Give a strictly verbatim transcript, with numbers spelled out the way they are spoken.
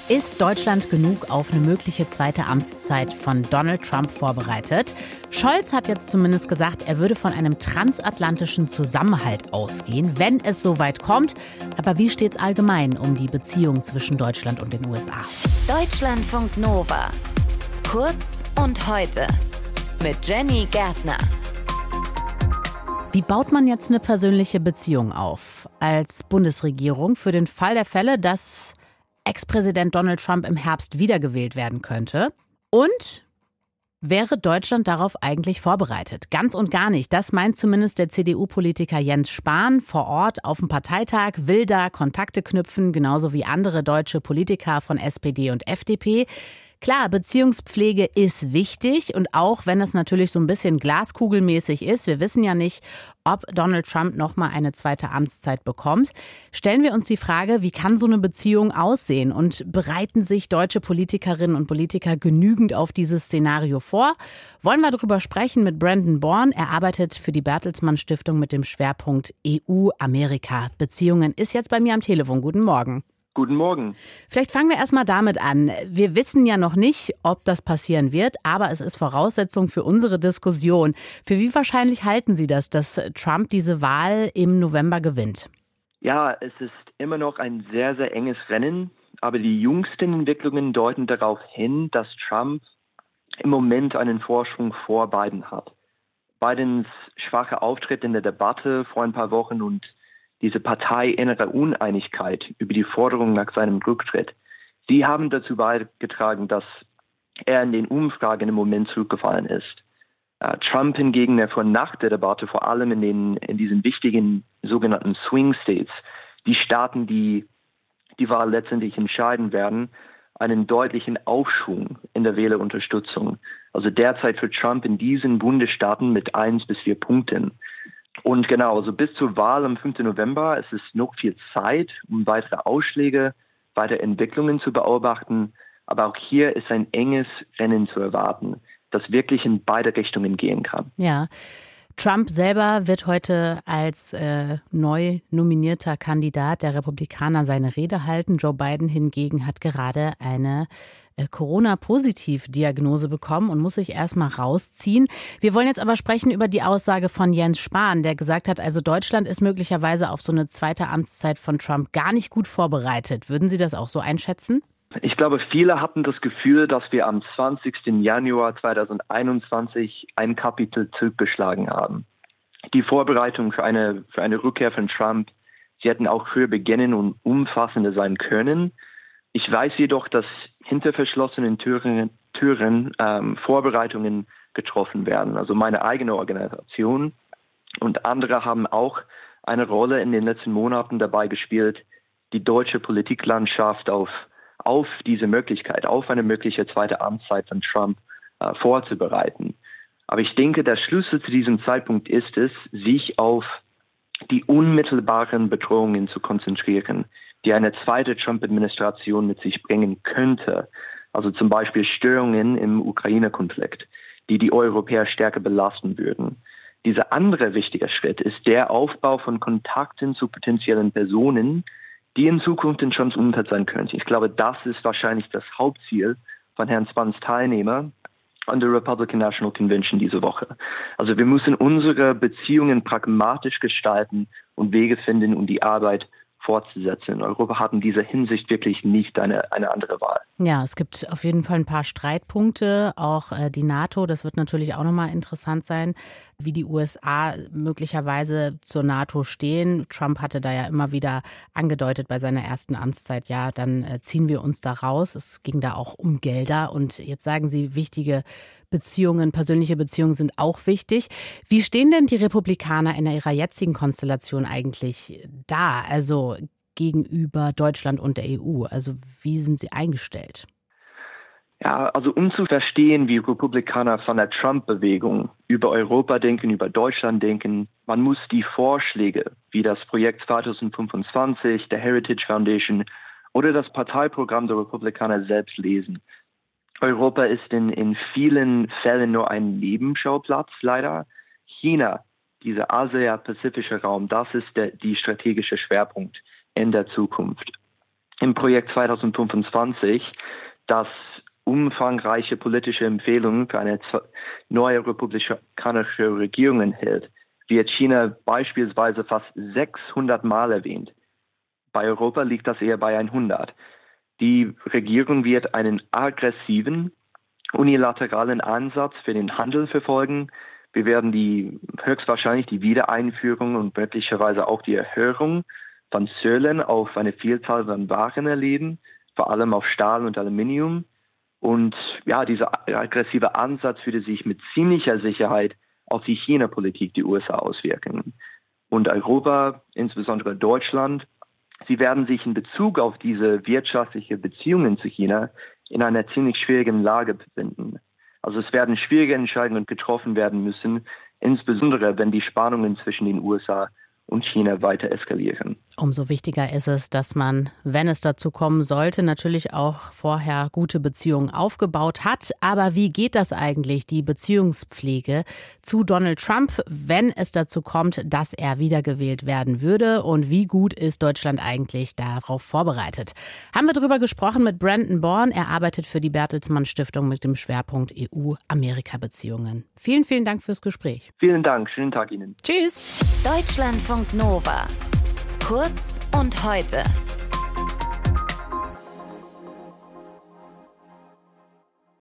Ist Deutschland genug auf eine mögliche zweite Amtszeit von Donald Trump vorbereitet? Scholz hat jetzt zumindest gesagt, er würde von einem transatlantischen Zusammenhalt ausgehen, wenn es soweit kommt. Aber wie steht es allgemein um die Beziehung zwischen Deutschland und den U S A? Deutschlandfunk Nova. Kurz und heute. Mit Jenny Gärtner. Wie baut man jetzt eine persönliche Beziehung auf als Bundesregierung für den Fall der Fälle, dass Ex-Präsident Donald Trump im Herbst wiedergewählt werden könnte? Und wäre Deutschland darauf eigentlich vorbereitet? Ganz und gar nicht. Das meint zumindest der C D U-Politiker Jens Spahn vor Ort auf dem Parteitag, will da Kontakte knüpfen, genauso wie andere deutsche Politiker von S P D und F D P. Klar, Beziehungspflege ist wichtig und auch wenn es natürlich so ein bisschen glaskugelmäßig ist, wir wissen ja nicht, ob Donald Trump nochmal eine zweite Amtszeit bekommt, stellen wir uns die Frage, wie kann so eine Beziehung aussehen und bereiten sich deutsche Politikerinnen und Politiker genügend auf dieses Szenario vor? Wollen wir darüber sprechen mit Brandon Born. Er arbeitet für die Bertelsmann Stiftung mit dem Schwerpunkt E U-Amerika-Beziehungen. Ist jetzt bei mir am Telefon. Guten Morgen. Guten Morgen. Vielleicht fangen wir erstmal damit an. Wir wissen ja noch nicht, ob das passieren wird, aber es ist Voraussetzung für unsere Diskussion. Für wie wahrscheinlich halten Sie das, dass Trump diese Wahl im November gewinnt? Ja, es ist immer noch ein sehr, sehr enges Rennen, aber die jüngsten Entwicklungen deuten darauf hin, dass Trump im Moment einen Vorsprung vor Biden hat. Bidens schwacher Auftritt in der Debatte vor ein paar Wochen und diese parteiinnere Uneinigkeit über die Forderung nach seinem Rücktritt, die haben dazu beigetragen, dass er in den Umfragen im Moment zurückgefallen ist. Uh, Trump hingegen erfuhr nach der Debatte vor allem in, den, in diesen wichtigen sogenannten Swing States, die Staaten, die die Wahl letztendlich entscheiden werden, einen deutlichen Aufschwung in der Wählerunterstützung. Also derzeit für Trump in diesen Bundesstaaten mit eins bis vier Punkten. Und genau, also bis zur Wahl am fünften November es ist noch viel Zeit, um weitere Ausschläge, weitere Entwicklungen zu beobachten. Aber auch hier ist ein enges Rennen zu erwarten, das wirklich in beide Richtungen gehen kann. Ja, Trump selber wird heute als äh, neu nominierter Kandidat der Republikaner seine Rede halten. Joe Biden hingegen hat gerade eine äh, Corona-Positiv-Diagnose bekommen und muss sich erstmal rausziehen. Wir wollen jetzt aber sprechen über die Aussage von Jens Spahn, der gesagt hat, also Deutschland ist möglicherweise auf so eine zweite Amtszeit von Trump gar nicht gut vorbereitet. Würden Sie das auch so einschätzen? Ich glaube, viele hatten das Gefühl, dass wir am zwanzigsten Januar zweitausendeinundzwanzig ein Kapitel zurückgeschlagen haben. Die Vorbereitung für eine, für eine Rückkehr von Trump, sie hätten auch früher beginnen und umfassender sein können. Ich weiß jedoch, dass hinter verschlossenen Türen, Türen ähm, Vorbereitungen getroffen werden. Also meine eigene Organisation und andere haben auch eine Rolle in den letzten Monaten dabei gespielt, die deutsche Politiklandschaft auf auf diese Möglichkeit, auf eine mögliche zweite Amtszeit von Trump äh, vorzubereiten. Aber ich denke, der Schlüssel zu diesem Zeitpunkt ist es, sich auf die unmittelbaren Bedrohungen zu konzentrieren, die eine zweite Trump-Administration mit sich bringen könnte. Also zum Beispiel Störungen im Ukraine-Konflikt, die die Europäer stärker belasten würden. Dieser andere wichtige Schritt ist der Aufbau von Kontakten zu potenziellen Personen, die in Zukunft in Trumps Umfeld sein könnte. Ich glaube, das ist wahrscheinlich das Hauptziel von Herrn Spahns Teilnehmer an der Republican National Convention diese Woche. Also wir müssen unsere Beziehungen pragmatisch gestalten und Wege finden, um die Arbeit fortzusetzen. Europa hat in dieser Hinsicht wirklich nicht eine, eine andere Wahl. Ja, es gibt auf jeden Fall ein paar Streitpunkte, auch äh, die NATO, das wird natürlich auch nochmal interessant sein, wie die U S A möglicherweise zur NATO stehen. Trump hatte da ja immer wieder angedeutet bei seiner ersten Amtszeit, ja, dann äh, ziehen wir uns da raus. Es ging da auch um Gelder und jetzt sagen Sie, wichtige Beziehungen, persönliche Beziehungen sind auch wichtig. Wie stehen denn die Republikaner in ihrer jetzigen Konstellation eigentlich da, also gegenüber Deutschland und der E U? Also wie sind sie eingestellt? Ja, also um zu verstehen, wie Republikaner von der Trump-Bewegung über Europa denken, über Deutschland denken, man muss die Vorschläge wie das Projekt zweitausendfünfundzwanzig, der Heritage Foundation oder das Parteiprogramm der Republikaner selbst lesen. Europa ist in, in vielen Fällen nur ein Nebenschauplatz, leider. China, dieser Asia-Pazifische Raum, das ist der die strategische Schwerpunkt in der Zukunft. im Projekt zweitausendfünfundzwanzig, das umfangreiche politische Empfehlungen für eine neue republikanische Regierung enthält, wird China beispielsweise fast sechshundert Mal erwähnt. Bei Europa liegt das eher bei hundert. Die Regierung wird einen aggressiven, unilateralen Ansatz für den Handel verfolgen. Wir werden die höchstwahrscheinlich die Wiedereinführung und möglicherweise auch die Erhöhung von Zöllen auf eine Vielzahl von Waren erleben, vor allem auf Stahl und Aluminium. Und ja, dieser aggressive Ansatz würde sich mit ziemlicher Sicherheit auf die China-Politik der U S A auswirken. Und Europa, insbesondere Deutschland, sie werden sich in Bezug auf diese wirtschaftlichen Beziehungen zu China in einer ziemlich schwierigen Lage befinden. Also es werden schwierige Entscheidungen getroffen werden müssen, insbesondere wenn die Spannungen zwischen den U S A und China weiter eskalieren. Umso wichtiger ist es, dass man, wenn es dazu kommen sollte, natürlich auch vorher gute Beziehungen aufgebaut hat. Aber wie geht das eigentlich, die Beziehungspflege zu Donald Trump, wenn es dazu kommt, dass er wiedergewählt werden würde? Und wie gut ist Deutschland eigentlich darauf vorbereitet? Haben wir darüber gesprochen mit Brandon Bourne. Er arbeitet für die Bertelsmann Stiftung mit dem Schwerpunkt E U-Amerika-Beziehungen. Vielen, vielen Dank fürs Gespräch. Vielen Dank. Schönen Tag Ihnen. Tschüss. Deutschlandfunk Nova. Kurz und heute.